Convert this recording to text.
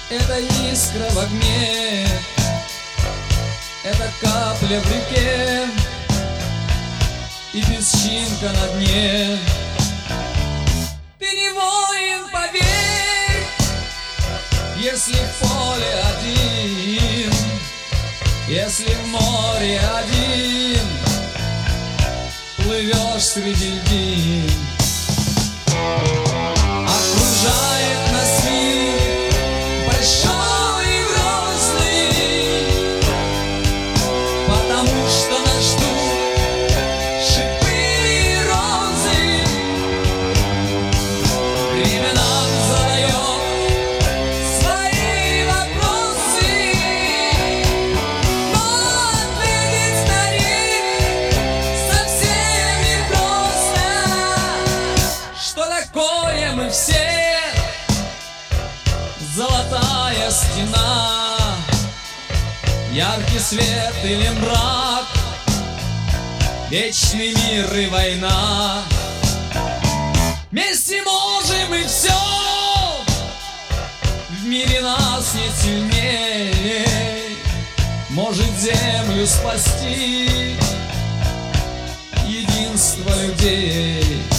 Это искра в огне, это капля в реке и песчинка на дне. Ты не воин, поверь, если в поле один, если в море один, плывешь среди льдин. Окружает нас мир большой и грозный, потому что нас ждут шипы и розы. Время нам задает свои вопросы, но ответить на них совсем непросто. Что такое мы все? Золотая стена, яркий свет или мрак, вечный мир и война. Вместе можем и все, в мире нас нет сильней. Может землю спасти единство людей.